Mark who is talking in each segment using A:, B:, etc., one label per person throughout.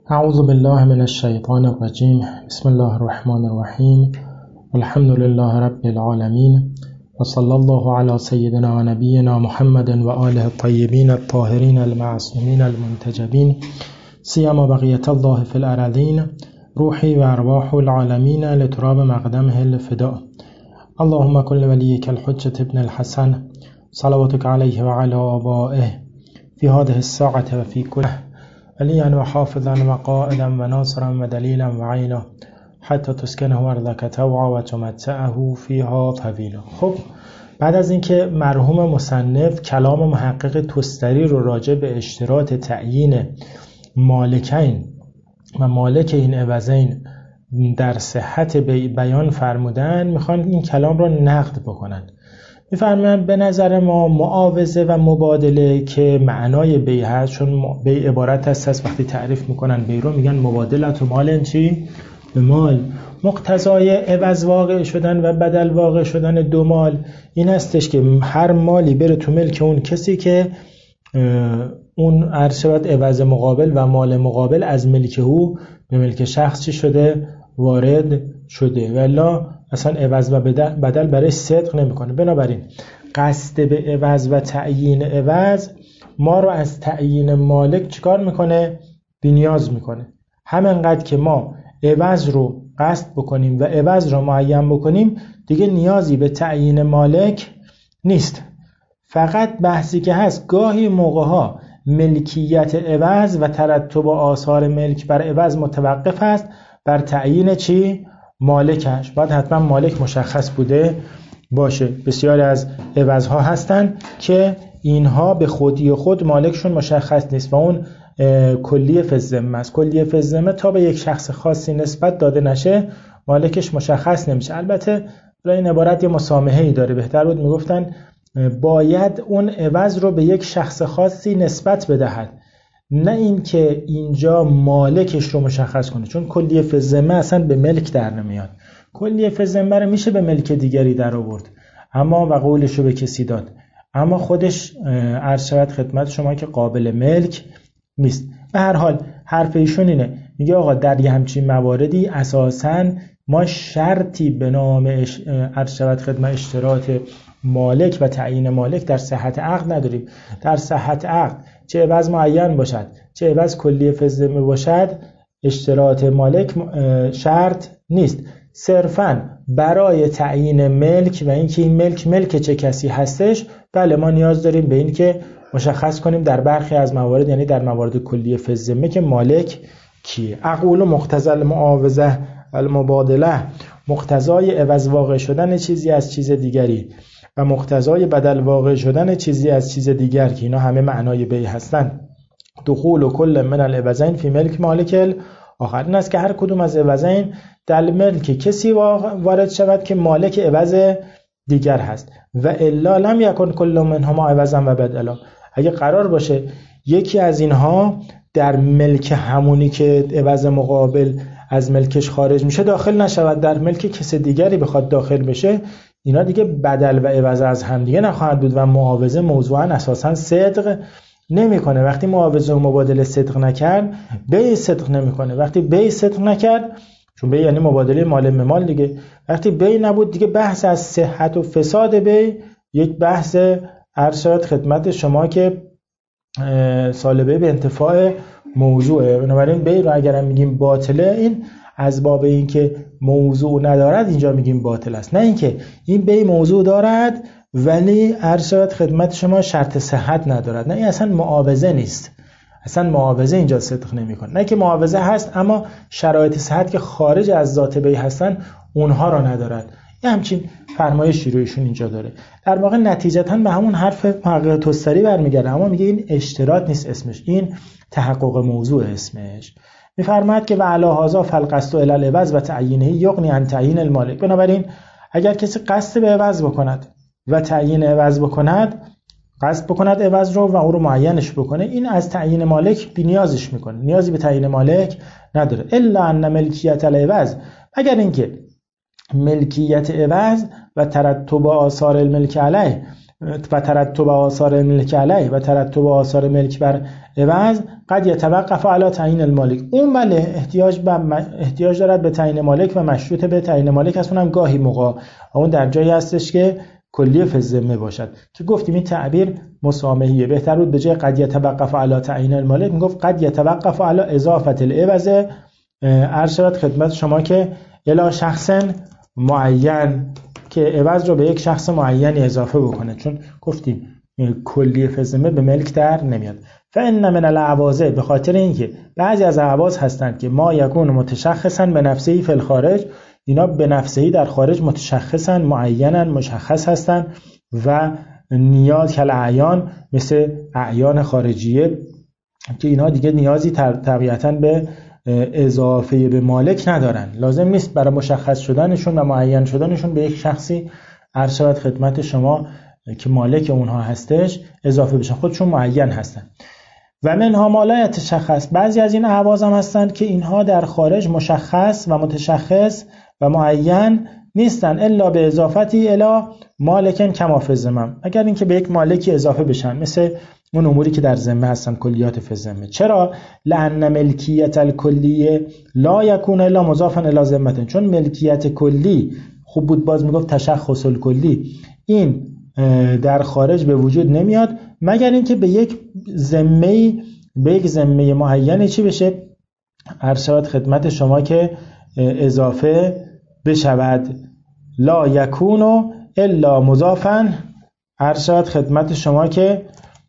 A: اعوذ بالله من الشیطان الرجیم. بسم الله الرحمن الرحیم. الحمد لله رب العالمین و صلی الله علی سیدنا و نبینا محمد و آله الطیبین الطاهرین المعصومین المنتجبین سیما بقیة الله فی الارضین روحی و ارواح العالمین لتراب مقدمه الفداء. اللهم كل وليك الحجة ابن الحسن صلواتك عليه وعلى آبائه في هذه الساعة وفي كل وليا وحافظا وقائدا وناصرا ودليلا وعينا حتى تسكنه أرضك طوعا وتمتعه فيها طويلا. خب بعد از اینکه مرحوم مصنف کلام محقق تستری رو راجع به اشتراط تعیین مالکین و مالک این عوضین در صحت بیان فرمودن، میخوان این کلام رو نقد بکنن. میفرمایند به نظر ما معاوضه و مبادله که معنای بیع هست، چون بیع عبارت است از وقتی تعریف میکنن بیع رو میگن مبادلت و مال چی؟ به مال. مقتضای عوض واقع شدن و بدل واقع شدن دو مال این هستش که هر مالی بره تو ملک اون کسی که اون عرض شود عوض مقابل و مال مقابل از ملک او به ملک شخص چی شده؟ وارد شده. والا اصلا عوض و بدل برای صدق نمیکنه. بنابراین قصد به عوض و تعیین عوض ما رو از تعیین مالک چیکار میکنه؟ بی‌نیاز میکنه. همینقدر که ما عوض رو قصد بکنیم و عوض رو معین بکنیم دیگه نیازی به تعیین مالک نیست. فقط بحثی که هست گاهی موقعها ملکیت عوض و ترتب آثار ملک بر عوض متوقف است بر تعیین چی؟ مالکش. باید حتما مالک مشخص بوده باشه. بسیاری از عوضها هستن که اینها به خودی خود مالکشون مشخص نیست و اون کلیه فی الذمه است. کلیه فی الذمه تا به یک شخص خاصی نسبت داده نشه مالکش مشخص نمیشه. البته این عبارت یه مسامحه‌ای داره. بهتر بود میگفتن باید اون عوض رو به یک شخص خاصی نسبت بدهد، نه این که اینجا مالکش رو مشخص کنه، چون کلیه فی الذمه اصلا به ملک در نمیاد. کلیه فی الذمه رو میشه به ملک دیگری در آورد اما و قولش رو به کسی داد، اما خودش عرض شود خدمت شما که قابل ملک نیست. به هر حال حرف ایشون اینه، میگه آقا در یه همچین مواردی اساساً ما شرطی به نام عرض شود خدمت اشتراط مالک و تعیین مالک در صحت عقد نداریم. در صحت عقد چه عوض معین باشد چه عوض کلیه فی الذمه باشد اشتراط مالک شرط نیست. صرفاً برای تعیین ملک و اینکه این ملک چه کسی هستش، بله ما نیاز داریم به این که مشخص کنیم در برخی از موارد، یعنی در موارد کلیه فی الذمه که مالک کیه. اقول مقتضی المعاوضه المبادله، مقتضای عوض واقع شدن چیزی از چیز دیگری و مقتضای بدل واقع شدن چیزی از چیز دیگر که اینا همه معنای بیع هستند. دخول کل من العوضین فی ملک مالک آخر، این است که هر کدوم از عوضین در ملک کسی وارد شود که مالک عوض دیگر هست. و الا لم یکن کل منهما عوضا و بدلا، اگه قرار باشه یکی از اینها در ملک همونی که عوض مقابل از ملکش خارج میشه داخل نشود، در ملک کسی دیگری بخواد داخل بشه، اینا دیگه بدل و عوض از هم دیگه نخواهد بود و معاوضه موضوعا اساسا صدق نمیکنه. وقتی معاوضه و مبادله صدق نکرد بیع صدق نمیکنه. وقتی بیع صدق نکرد، چون بیع یعنی مبادله مال به مال دیگه، وقتی بیع نبود دیگه بحث از صحت و فساد بیع یک بحث عرض شد خدمت شما که سالبه به انتفاع موضوعه. بنابراین بیع رو اگر میگیم باطله، این از باب این که موضوع ندارد اینجا میگیم باطل است، نه اینکه این بیع موضوع دارد ولی عرض شد خدمت شما شرط صحت ندارد. نه، این اصلا معاوضه نیست، اصلا معاوضه اینجا صدق نمیکنه. نه که معاوضه هست اما شرایط صحت که خارج از ذات بیع هستن اونها را ندارد. یه همچین فرمایشی رو ایشون اینجا داره. در واقع نتیجتاً به همون حرف محقق تستری برمیگرده، اما میگه این اشتراط نیست اسمش، این تحقق موضوع اسمش. میفرماید که و علی هذا فالقصد الی العوض و تعیینه یغنی عن تعیین المالک. بنابراین اگر کسی قصد به عوض بکند و تعیین عوض بکند، قصد بکند عوض رو و او رو معینش بکنه، این از تعیین مالک بی‌نیازش میکنه، نیازی به تعیین مالک نداره. الا ان ملکیت العوض، اگر اینکه ملکیت عوض و ترتب آثار الملک علیه و ترتب آثار ملک علیه و ترتب آثار ملک بر عوض قد یتوقف علی تعیین المالک. اون بله احتیاج دارد به تعیین مالک و مشروط به تعیین مالک است، اونم گاهی موقع اون در جایی هستش که کلیه فی الذمه باشد که گفتیم این تعبیر مسامحیه. بهتر بود به جای قد یتوقف علی تعیین المالک میگفت قد یتوقف علی اضافه العوض. عرض شود خدمت شما که الی شخص معین، که عوض رو به یک شخص معینی اضافه بکنه، چون گفتیم کلیه فی الذمه به ملک در نمیاد. فان من الاعواض، به خاطر اینکه بعضی از اعواض هستند که ما یکون متشخصا به نفسه فی الخارج، اینا به نفسه در خارج متشخصا معینا مشخص هستند و نیاز کل اعیان، مثل اعیان خارجیه که اینا دیگه نیازی طبیعتا به اضافه به مالک ندارن، لازم نیست برای مشخص شدنشون و معین شدنشون به یک شخصی عرض شود خدمت شما که مالک اونها هستش اضافه بشن، خودشون معین هستن. و منها ما لا یتشخص، بعضی از این اعواض هم هستند که اینها در خارج مشخص و متشخص و معین نیستن الا به اضافتی الی مالکن کما فی الذمه، اگر اینکه به یک مالکی اضافه بشن، مثل اون اموری که در ذمه هستن، کلیات فی الذمه. چرا؟ لأن ملکیت الکلیه لا یکون الا مضافا الی ذمه، چون ملکیت کلی خوب بود باز میگفت تشخص الکلی، این در خارج به وجود نمیاد مگر اینکه به یک ذمه معینی چی بشه، عرض شود خدمت شما که اضافه بشود. لا یکون الا مضافا، عرض شود خدمت شما که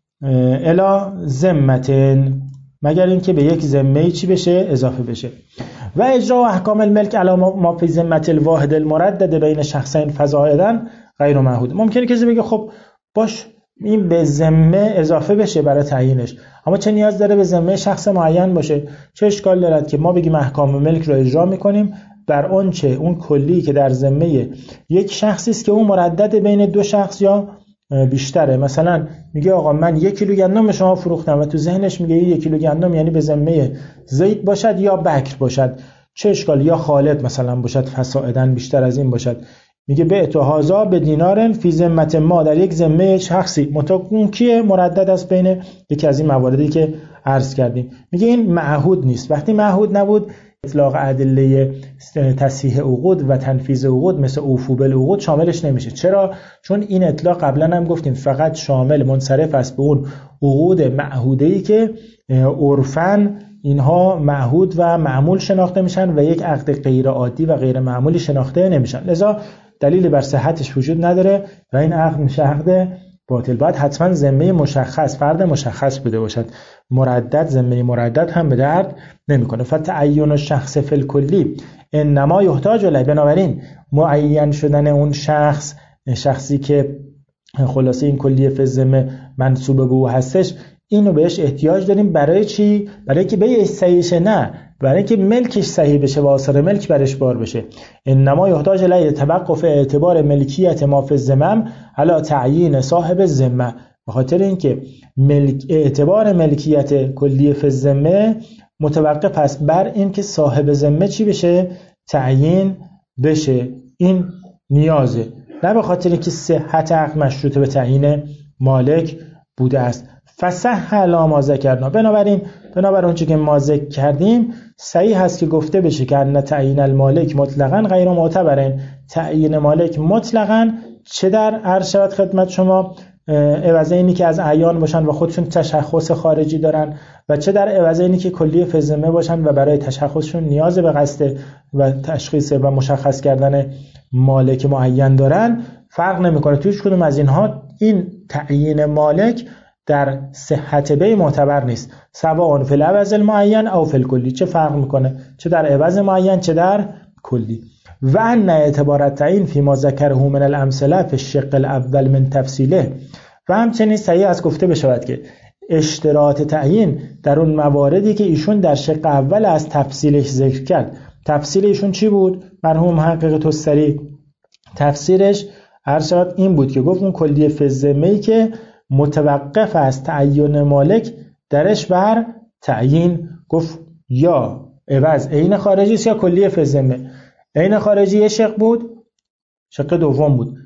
A: الا ذمتن، مگر اینکه به یک ذمه چی بشه اضافه بشه. و اجرا احکام الملک علی ما فی ذمه الواحد المردد بین شخصین فزائدا غیر معهود. ممکنه کسی بگه خب باش این به ذمه اضافه بشه برای تعیینش، اما چه نیاز داره به ذمه شخص معین باشه؟ چه اشکال دارد که ما بگیم احکام ملک رو اجرا میکنیم بر اون کلی که در ذمه یک شخصی است که اون مردد بین دو شخص یا بیشتره. مثلا میگه آقا من 1 کیلو گندم به شما فروختم و تو ذهنش میگه این 1 کیلو گندم یعنی به ذمه زید باشد یا بکر باشد، چه اشکال، یا خالد مثلا باشد فسائدن بیشتر از این باشد. میگه بعت هذا به دینار فی ذمه ما، در یک ذمه شخصی متقون کیه مردد است بین یکی از این مواردی که عرض کردیم. میگه این معهود نیست. وقتی معهود نبود اطلاق ادله تصحیح عقود و تنفیذ عقود مثل اوفو بالعقود شاملش نمیشه. چرا؟ چون این اطلاق قبلا هم گفتیم فقط شامل منصرف است به اون عقود معهوده‌ای که عرفاً اینها معهود و معمول شناخته میشن و یک عقد غیر عادی و غیر معمولی شناخته نمیشن، لذا دلیلی بر صحتش وجود نداره و این عقد میشه عقد باطل. باید حتما ذمه مشخص، فرد مشخص بوده باشد. مردد، ذمه مردد هم به درد نمیکنه. فتعین الشخص فی الکلی انما یحتاج الیه، بنابراین معین شدن اون شخصی که خلاصه این کلیه فی الذمه منسوب به او هستش، اینو بهش احتیاج داریم. برای چی؟ برای که بیعش صحیح شه؟ نه، برای که ملکش صحیح بشه و آثار ملک برش بار بشه. انما یحتاج الیه توقف اعتبار ملکیت ما فی الذمه علی تعیین صاحب الذمه، به خاطر اینکه اعتبار ملکیت کلیه فی الذمه متوقف است بر این که صاحب ذمه چی بشه؟ تعیین بشه. این نیازه، نه به خاطر اینکه صحت عقد مشروط به تعیین مالک بوده است. فصح علی ما ذکرنا، بنابر اون چیزی که ما ذکر کردیم صحیح هست که گفته بشه که ان تعیین المالک مطلقاً غیر معتبرن، تعیین مالک مطلقاً چه در عرض شود خدمت شما عوضینی که از اعیان باشن و خودشون تشخص خارجی دارن و چه در عوضینی که کلیه فی الذمه باشن و برای تشخصشون نیاز به قصد و تشخیص و مشخص کردن مالک معین دارن، فرق نمیکنه. توش کدوم از اینها این تعیین مالک در صحت بی معتبر نیست، سواء فی العوض المعین او فی الکلی، چه فرق میکنه چه در عوض معین چه در کلی. و ان اعتبار التعیین فی ما ذکره من الامثله فی الشق الاول من تفصیله، و همچنین صحیح است گفته بشود که اشتراط تعیین در اون مواردی که ایشون در شق اول از تفصیلش ذکر کرد. تفصیل ایشون چی بود؟ مرحوم محقق توستری تفسیرش عرض شد این بود که گفت اون کلیه فی الذمه‌ای که متوقف از تعیین مالک درش بر تعیین، گفت یا عوض عین خارجی است یا کلیه فی الذمه. عین خارجی یه شق بود، شق دوم بود.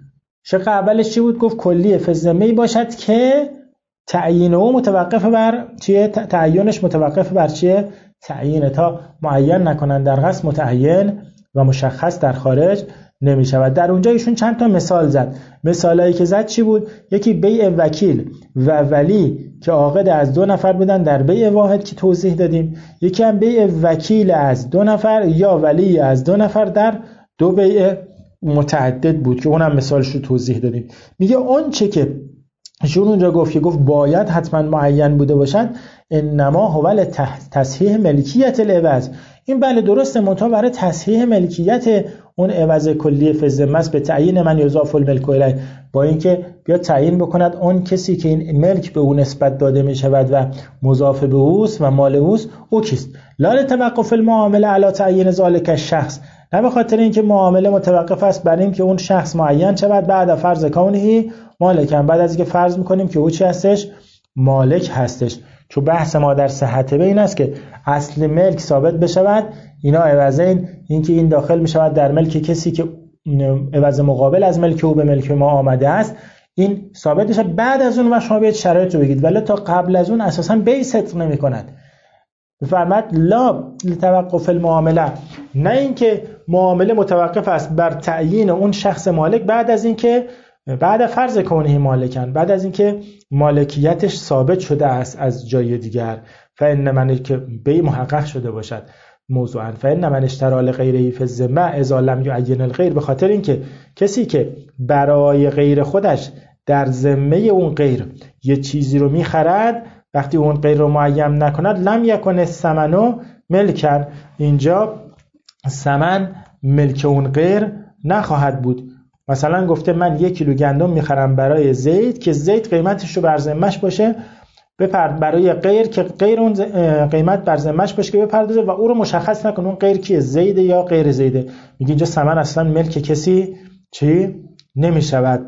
A: شق اولش چی بود؟ گفت کلیه فی الذمه باشد که تعیین او متوقف بر چیه؟ تعیینش متوقف بر چیه؟ تعیین. تا معین نکنن در قصد متعین و مشخص در خارج نمی شود. در اونجا ایشون چند تا مثال زد. مثالایی که زد چی بود؟ یکی بیع وکیل و ولی که عاقد از 2 نفر بودن در بیع واحد که توضیح دادیم. یکی هم بیع وکیل از 2 نفر یا ولی از 2 نفر در 2 بیع متعدد بود که اونم مثالش رو توضیح دادیم. میگه اون چه که ایشون اونجا گفت که گفت باید حتما معین بوده باشد، انما هو تصحیح ملکیت العوض. این بله درسته، منتها برای تصحیح ملکیت اون عوض کلی فی الذمه است به تعیین من یضاف الملک الیه، با اینکه بیا تعیین بکند اون کسی که این ملک به اون نسبت داده می شود و مضاف به اوست و مال اوست او کیست. لا لتوقف المعامله علی تعیین ذلک الشخص، نه به خاطر اینکه معامله متوقف است بر اینکه اون شخص معین شود بعد فرض کونه مالکن، بعد از اینکه فرض میکنیم که او چی هستش؟ مالک هستش. چون بحث ما در صحت این است که اصل ملک ثابت بشود، اینا عوضین، اینکه این داخل میشود در ملک کسی که عوض مقابل از ملک او به ملک ما آمده است، این ثابت بشه. بعد از اون و شما بیاید شرایط رو بگید، ولی تا قبل از اون اساسا بی صدق نمی کند. بفرماد لا لتوقف المعامله، نه اینکه معامله متوقف است بر تعیین اون شخص مالک بعد از اینکه بعد فرض کونه مالکن، بعد از اینکه مالکیتش ثابت شده است از جای دیگر، فإن من که بی محقق شده باشد موضوعا، فإن من اشترى لغیره فی الذمه اذا لم یعین الغیر، به خاطر اینکه کسی که برای غیر خودش در ذمه اون غیر یه چیزی رو میخرد، وقتی اون غیر رو معین نکند لم یکن الثمن ملکن، اینجا ثمن ملک اون غیر نخواهد بود. مثلا گفته من 1 کیلو گندم میخرم برای زید که زید قیمتش رو بر ذمه‌اش باشه، برای غیر که غیر اون قیمت بر ذمه‌اش باشه که بپردازه و او رو مشخص نکنه اون غیر کیه، زید یا غیر زیده. میگه اینجا ثمن اصلا ملک کسی چی نمیشود.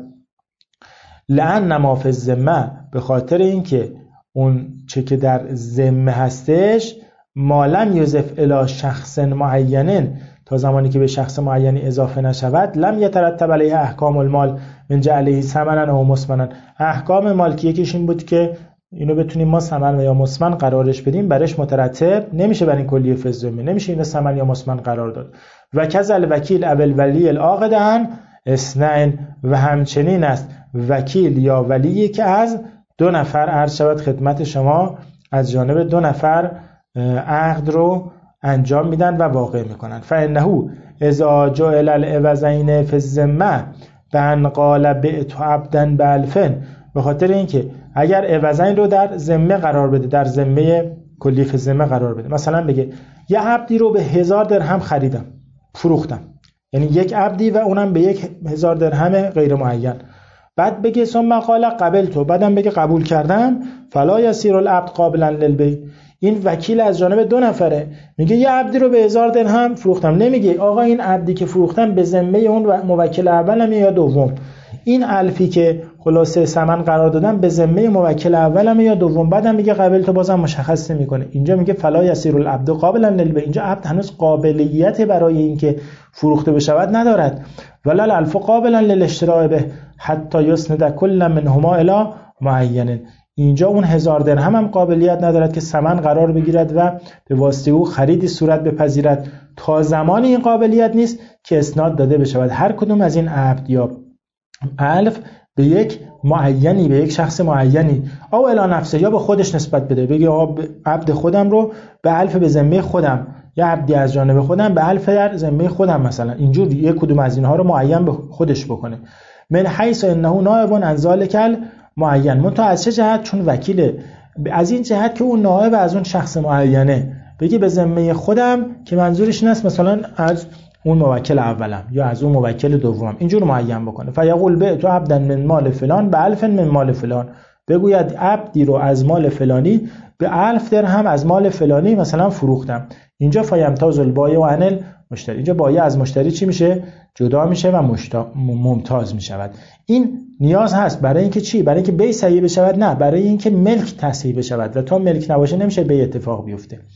A: لأن ما فی الذمه، به خاطر اینکه اون چه که در ذمه هستش ما لم یضف الی شخص معین، تا زمانی که به شخص معینی اضافه نشود، لم یترتب علیه احکام المال من جعله ثمنا او مثمنا، احکام مال که یکیش این بود که اینو بتونیم ما ثمن و یا مثمن قرارش بدیم، برش مترتب نمیشه بر این کلیه فی الذمه، نمیشه اینو ثمن یا مثمن قرار داد. و کذل وکیل اول ولی العاقد عن اثنین، و همچنین است وکیل یا ولی که از 2 نفر عرض شود خدمت شما از جانب 2 نفر عقد رو انجام میدن و واقع میکنن. فانه اذا جعل العوضین فی الذمه بان قال بعت عبدا بالفن، به خاطر اینکه اگر عوضین رو در ذمه قرار بده، در ذمه کلی فی الذمه قرار بده، مثلا بگه یه عبدی رو به 1000 درهم خریدم فروختم، یعنی یک عبدی و اونم به 1000 درهم غیر معین، بعد بگه ثم قال قبلت، بعدم بگه قبول کردم، فلا یصیر العبد قابلا للبیع، این وکیل از جانب 2 نفره، میگه یه عبدی رو به 1000 درهم فروختم، نمیگه آقا این عبدی که فروختم به ذمه اون موکل اولم یا دوم، این الفی که خلاصه ثمن قرار دادم به ذمه موکل اولم یا دوم، بعدم میگه قبلت، بازم مشخص نمیکنه. اینجا میگه فلا یصیر العبد قابلا للبیع، اینجا عبد هنوز قابلیت برای اینکه فروخته بشود ندارد. ولا الالف قابلا للاشتراء به حتی یسند کل منهما الی معین، اینجا اون 1000 درهم هم قابلیت ندارد که ثمن قرار بگیرد و به واسطه او خریدی صورت بپذیرد تا زمانی این قابلیت نیست که اسناد داده بشود هر کدوم از این عبد یا الف به یک معینی، به یک شخص معینی، او الی نفسه، یا به خودش نسبت بده، بگه آقا عبد خودم رو به الف به ذمه خودم، یا عبدی از جانب خودم به الف در ذمه خودم، مثلا اینجور یک کدوم از اینها رو معین به خودش بکنه. من حیث انه نائب عن ذلک معین، منتها از چه جهت؟ چون وکیله، از این جهت که اون نائب از اون شخص معینه، بگی به ذمه خودم که منظورش این است مثلا از اون موکل اولم یا از اون موکل دومم، اینجور معین بکنه. فیقول بعت عبدا من مال فلان به الف من مال فلان، بگوید عبدی رو از مال فلانی به 1000 درهم از مال فلانی مثلا فروختم. اینجا فیمتاز البایع عن المشتری، اینجا بایع از مشتری چی میشه؟ جدا میشه و ممتاز میشود. این نیاز هست برای اینکه چی؟ برای اینکه بیع صحیح بشود؟ نه، برای اینکه ملک تصحیح بشود، و تا ملک نباشه نمیشه بیع اتفاق بیفته.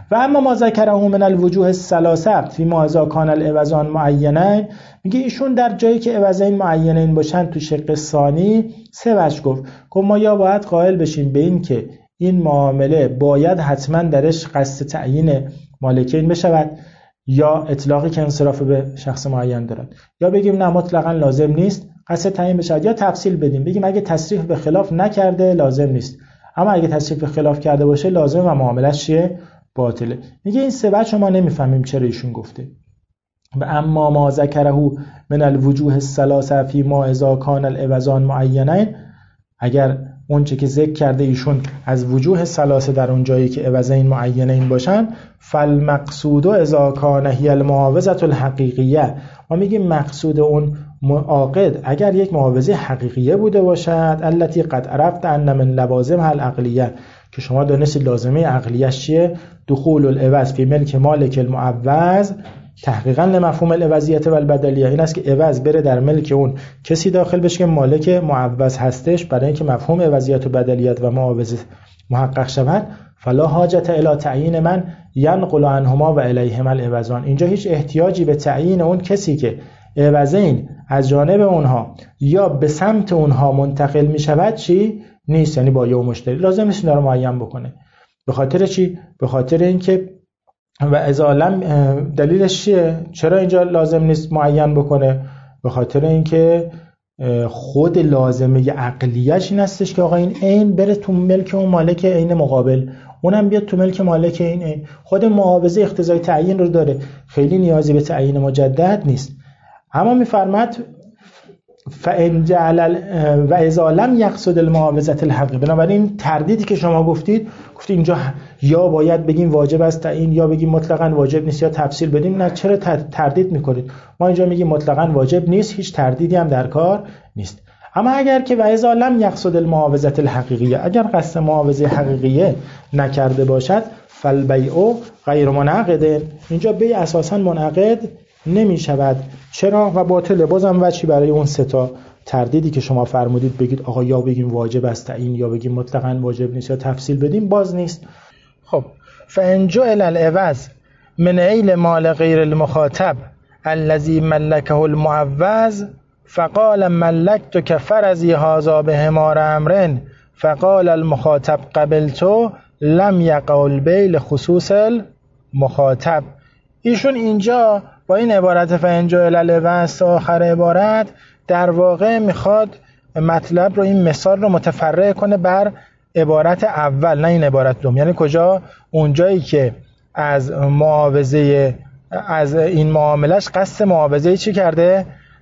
A: و اما ما ذکره من الوجوه الثلاثه فی ما اذا کان العوضان معینین، میگه ایشون در جایی که عوضین معینین باشن تو شق ثانی سه وجه گفت ما یا باید قائل بشیم به این که این معامله باید حتما درش قصد تعیین مالکین بشود، یا اطلاقی که انصراف به شخص معین دارد، یا بگیم نه مطلقا لازم نیست قصد تعیین بشود، یا تفصیل بدیم بگیم اگه تصریح به خلاف نکرده لازم نیست، اما اگه تصریح به خلاف کرده باشه لازم و معاملش چیه؟ باطله. میگه این سه وجه ما نمیفهمیم چرا ایشون گفته. و اما ما ذکره من الوجوه الثلاثه فی ما اذا کان العوضان معینین، اگر اون چه که ذکر کرده ایشون از وجوه ثلاثه در اون جایی که عوضین معینین باشن، فالمقصود اذا کان هی المعاوضه الحقیقیه، ما میگیم مقصود اون معاقد اگر یک معاوضه حقیقیه بوده باشد، التي قد عرفت ان من لوازمها العقلیه، که شما دانستید لازمه عقلیش چیه؟ دخول العوض فی ملک مالک المعوض تحقیقا لمفهوم العوضیت و البدلیه، این است که عوض بره در ملک اون کسی داخل بشه که مالک معوض هستش، برای اینکه مفهوم عوضیت و بدلیت و معاوضه محقق شود. فلا حاجت الی تعیین من ینقل عنهما و الیهما العوضان، اینجا هیچ احتیاجی به تعیین اون کسی که عوضین از جانب اونها یا به سمت اونها منتقل می شود چی؟ نیست، یعنی با یه مشتری لازم نیست اینا رو معین بکنه. به خاطر چی؟ به خاطر اینکه و اذا لم، دلیلش چیه؟ چرا اینجا لازم نیست معین بکنه؟ به خاطر اینکه خود لازمه عقلیش این هستش که آقا این عین بره تو ملک اون مالک عین مقابل، اونم بیاد تو ملک مالک این عین. خود معاوضه اقتضای تعیین رو داره، خیلی نیازی به تعیین مجدد نیست. اما میفرماد فان جعل و اذا لم یقصد المعاوضه الحق، بنابراین تردیدی که شما گفتید اینجا یا باید بگیم واجب است تعیین یا بگیم مطلقاً واجب نیست یا تفصیل بدیم، نه چرا تردید میکنید؟ ما اینجا میگیم مطلقاً واجب نیست، هیچ تردیدی هم در کار نیست. اما اگر که و اذا لم یقصد المعاوضه الحقیقیه، اگر قصد معاوضه حقیقیه نکرده باشد، فالبیع غیر منعقد، اینجا بیع اساساً منعقد نمی شود. چرا؟ و باطله. بازم وجهی برای اون سه تا تردیدی که شما فرمودید بگید آقا یا بگیم واجب است تعیین یا بگیم مطلقاً واجب نیست یا تفصیل بدیم، باز نیست. خب فان جعل العوض من عیل مال غیر المخاطب الذي ملكه المعوض فقال ملكتك فرزي هذا بحمار امر فقال المخاطب قبلت لم يقع البيع لخصوص المخاطب. ایشون اینجا با این عبارت فان جعل العوض آخر عبارت در واقع میخواد مطلب رو، این مثال رو متفرع کنه بر عبارت اول، نه این عبارت دوم. یعنی کجا؟ اونجایی که از معاوضه، از این معاملش قصد معاوضه چی کرده؟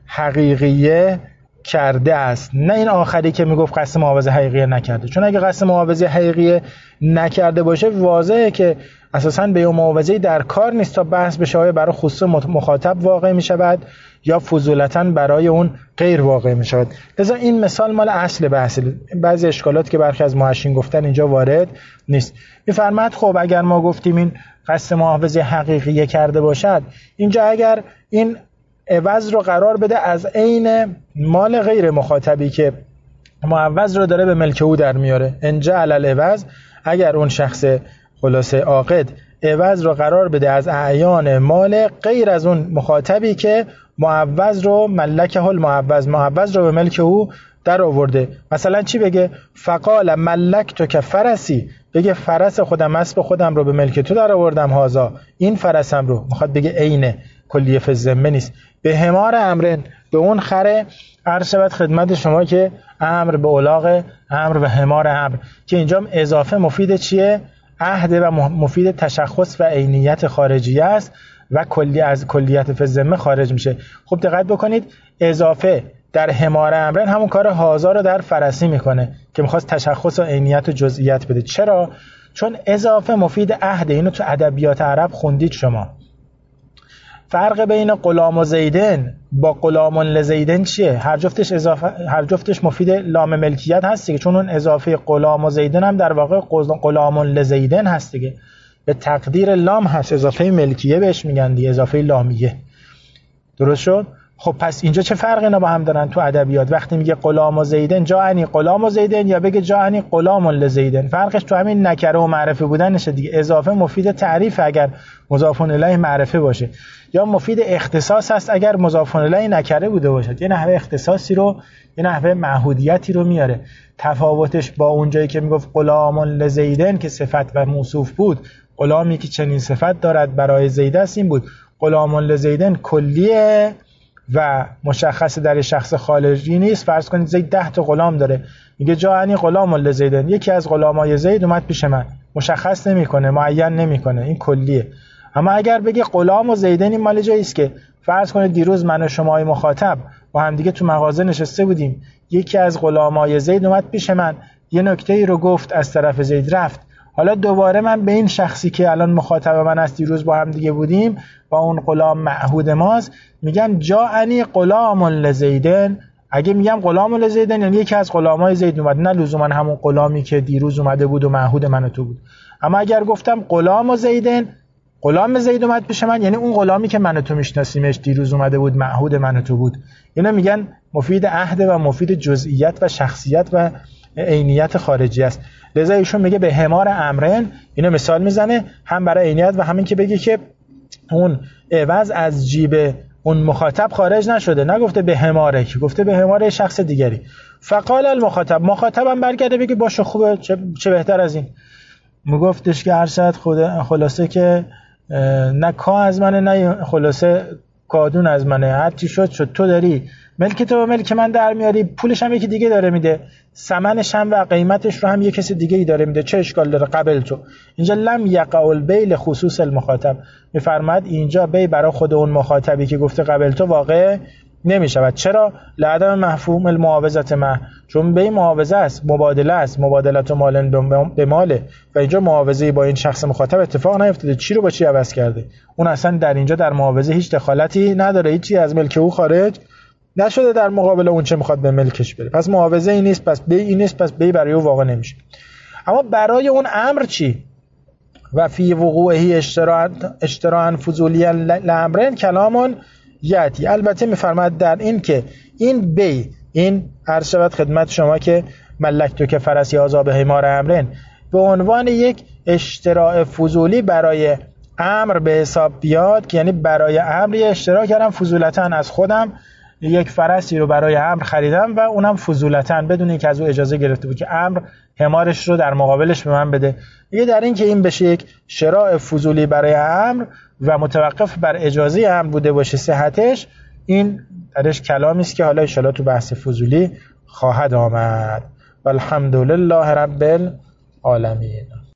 A: حقیقیه کرده است، نه این آخری که میگفت قصد معاوضه حقیقیه نکرده. چون اگه قصد معاوضه حقیقیه نکرده باشه واضحه که اساساً به اون معاوضه در کار نیست تا بحث بشه آیا برای خصوص مخاطب واقع می شود یا فضولتاً برای اون غیر واقع می شود. لذا این مثال مال اصل بحث، بعضی اشکالات که برخی از محشین گفتن اینجا وارد نیست. میفرماد خب اگر ما گفتیم این قصد معاوضه حقیقیه کرده باشد، اینجا اگر این عوض رو قرار بده از عین مال غیر مخاطبی که معوض رو داره به ملک او در میاره، ان جعل العوض، اگر اون شخص خلاصه عاقد عوض رو قرار بده از اعیان مال غیر از اون مخاطبی که معوض رو ملکه المعوض رو به ملک او در آورده. مثلا چی بگه؟ فقال ملکتک فرسی، بگه فرس خودم، اسب خودم رو به ملک تو در آوردم، هازا این فرسم رو، میخواد بگه عین کلیه فی الذمه نیست، به حمار امرن، به اون خره. عرض شود خدمت شما که امر به الاغ، امر به حمار امر، که اینجا اضافه مفید چیه؟ عهد و مفید تشخص و عینیت خارجی است و کلی از کلیت فی الذمه خارج میشه. خوب دقت بکنید، اضافه در حمار امرن همون کار هازا رو در فرسی میکنه که میخواست تشخص و عینیت و جزئیات بده. چرا؟ چون اضافه مفید عهد، اینو تو ادبیات عرب خوندید شما. فرق بین غلام و زیدن با غلام لزیدن چیه؟ هر جفتش اضافه، هر جفتش مفید لام ملکیت هست دیگه، چون اون اضافه غلام و زیدن هم در واقع غلام لزیدن هست دیگه، به تقدیر لام هست، اضافه ملکیه بهش میگن دیگه، اضافه لامیه. درست شد؟
B: خب پس اینجا چه فرقی اینا با هم دارن تو ادبیات؟ وقتی میگه غلام و زیدن جاءنی غلام و زیدن یا بگه جاءنی غلام لزیدن، فرقش تو همین نکره و معرفه بودنشه دیگه. اضافه مفید تعریف اگر مضاف الیه معرفه باشه، یا مفید اختصاص است اگر مضاف الیه نکره بوده باشه. یه نحوه اختصاصی رو، یه نحوه معهودیتی رو میاره. تفاوتش با اونجایی که میگفت غلام لزیدن که صفت و موصوف بود، غلامی که چنین صفت دارد برای زید است، این بود. غلام لزیدن کلیه و مشخص در شخص خارجی نیست. فرض کنید زید 10 تا غلام داره، میگه جاءنی غلام لزیدن، یکی از غلامای زید اومد پیش من، مشخص نمیکنه، معین نمیکنه، این کلیه. اما اگر بگه غلام و زیدن، این مال جایی است که فرض کنید دیروز من و شمای مخاطب با هم دیگه تو مغازه نشسته بودیم، یکی از غلامای زید اومد پیش من، یه نکته‌ای رو گفت، از طرف زید رفت. حالا دوباره من به این شخصی که الان مخاطب من است، دیروز با هم دیگه بودیم، با اون غلام معهود ماست، میگم جاءنی غلام لزیدن. اگه میگم غلام لزیدن یعنی یکی از غلامای زید اومد، نه لزوما همون غلامی که دیروز اومده بود و معهود من و تو بود. اما اگر گفتم غلام زیدن، غلام زید اومد پیش من، یعنی اون غلامی که من و تو میشناسیمش، دیروز اومده بود، معهود من و تو بود. اینا میگن مفید عهد و مفید جزئیات و شخصیت و عینیت خارجی است. لذا ایشون میگه به حمار امرن، اینو مثال میزنه هم برای عینیت و همین که بگه که اون عوض از جیب اون مخاطب خارج نشده، نگفته به حماره، که گفته به حمار شخص دیگری. فقال المخاطب، مخاطبم برگرده بگه باشه خوبه، چه بهتر از این. میگفتش که ارشد خلاصه که نه کا از منه، نه خلاصه کادون از منه، هر چی شد تو داری ملک تو و ملک من در میاری، پولش هم یکی دیگه داره میده، ثمنش هم و قیمتش رو هم یه کسی دیگه ای داره میده، چه اشکال داره؟ قبل تو. اینجا لم یقع البیع خصوص المخاطب، میفرماد اینجا بی برای خود اون مخاطبی که گفته قبل تو واقع نمیشود. چرا؟ لعدم مفهوم المعاوضت ما، چون بی معاوضه است، مبادله است، مبادلت مال به ماله، و اینجا معاوضه با این شخص مخاطب اتفاق نیفتاده. چی رو با چی عوض کرده؟ اون اصلا در اینجا در معاوضه هیچ دخالتی نداره، هیچی از ملک او خارج نشده در مقابل اون چه میخواد به ملکش بره. پس معاوضه ای نیست، پس بی ای نیست، پس بی برای او واقع نمیشه. اما برای اون امر چی؟ و فی وقوعه اشتراعا فضولیا لامرن کلامون یاتی. البته میفرماد در این که این بی، این عرض شود خدمت شما که ملکتو که فرسی عذاب حمار امرن، به عنوان یک اشتراع فضولی برای امر به حساب بیاد، که یعنی برای امر یه اشتراع کردم فضولتا، از خودم یک فرسی رو برای امر خریدم و اونم فضولتا بدون اینکه از او اجازه گرفته بود که امر حمارش رو در مقابلش به من بده. میگه در این که این بشه یک شراء فضولی برای امر و متوقف بر اجازه امر بوده باشه صحتش، این درش کلامی است که حالا ان شاءالله تو بحث فضولی خواهد آمد. والحمدلله رب العالمین.